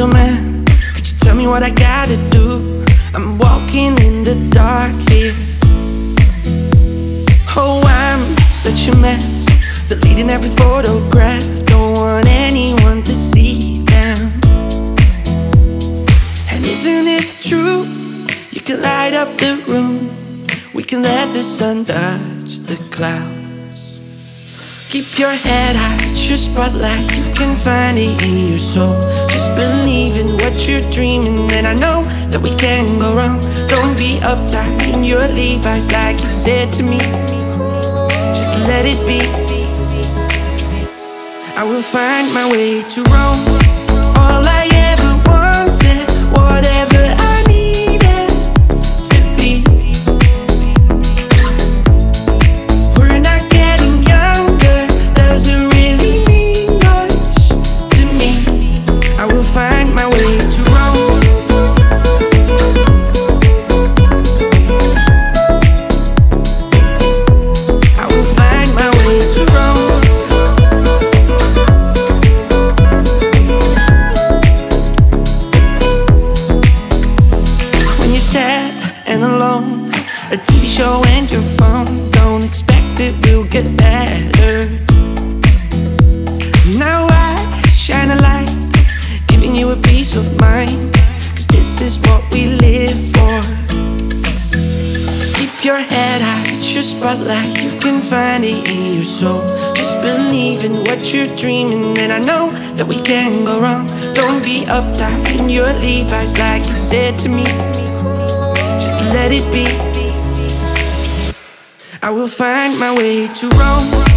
middleman. Could you tell me what I gotta do? I'm walking in the dark here. Oh, I'm such a mess, deleting every photograph. Don't want anyone to see them. And isn't it true? You can light up the room. We can let the sun touch the clouds. Keep your head high, it's your spotlight. You can find it in your soul. Just believe in what you're dreaming, and I know that we can go wrong. Don't be uptight in your Levi's like you said to me. Just let it be. I will find my way to Rome. All I ever wanted, whatever I needed to be. We're not getting younger, doesn't really mean much to me. I will find my way to Rome. I will find my way to Rome. When you're sad and alone, a TV show and your phone, don't expect it will get better. Now I shine a light, giving you a peace of mind, 'cause this is what we live for. Keep your head high, it's your spotlight. You can find it in your soul. Just believe in what you're dreaming, and I know that we can go wrong. Don't be uptight in your Levi's like you said to me. Just let it be. I will find my way to Rome.